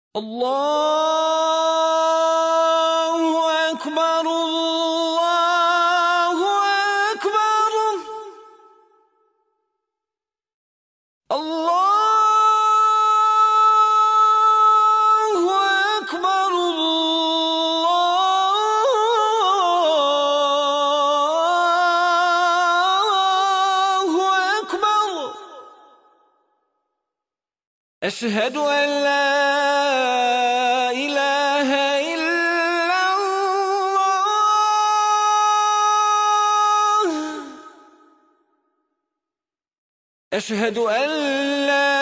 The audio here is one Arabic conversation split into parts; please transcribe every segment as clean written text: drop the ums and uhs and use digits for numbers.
الله أكبر الله أكبر الله أكبر الله أكبر أشهد أن لا إله إلا الله أشهد أن لا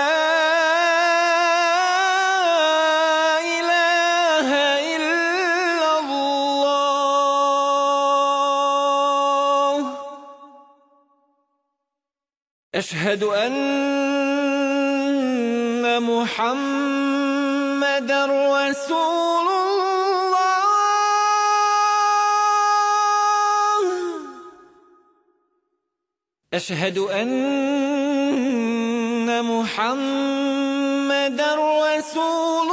إله إلا الله أشهد أن محمدًا رسول الله أشهد أن محمدًا رسول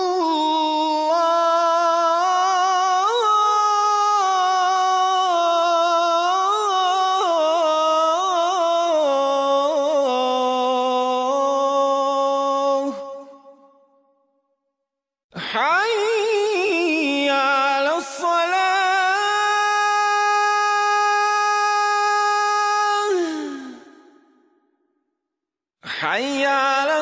الله حي على الصلاة حي على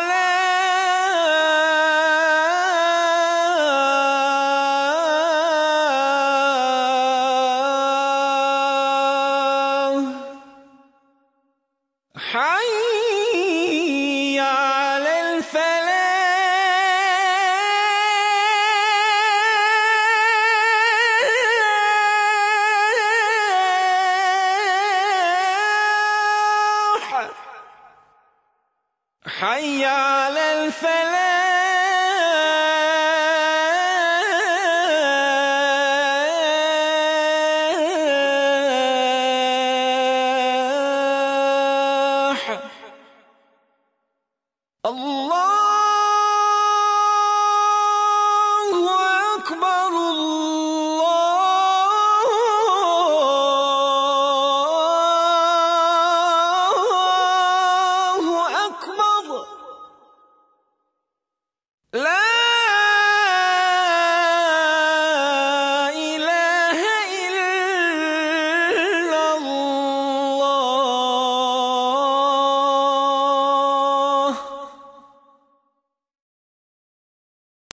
الصلاة حي على الفلاح حي على الفلاح الله